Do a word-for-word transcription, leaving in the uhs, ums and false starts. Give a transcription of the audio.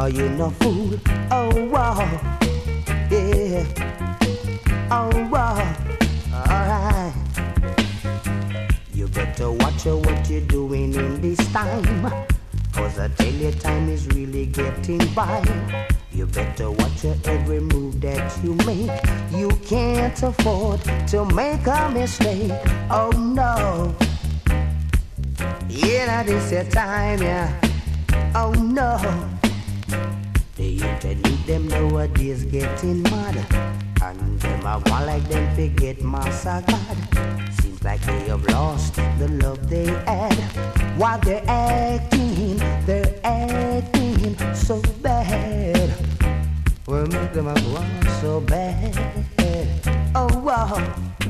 Are you no fool? Oh wow, yeah. Oh wow, alright. You better watch out what you're doing in this time, 'cause I tell you time is really getting by. You better watch your every move that you make. You can't afford to make a mistake. Oh no. Yeah, now this your time, yeah. Oh no. The youth and youth them nowadays getting mad, and them I want like them forget massacre. Seems like they have lost the love they had. While they're acting, they're acting so bad. Well, make them a go on so bad. Oh wow.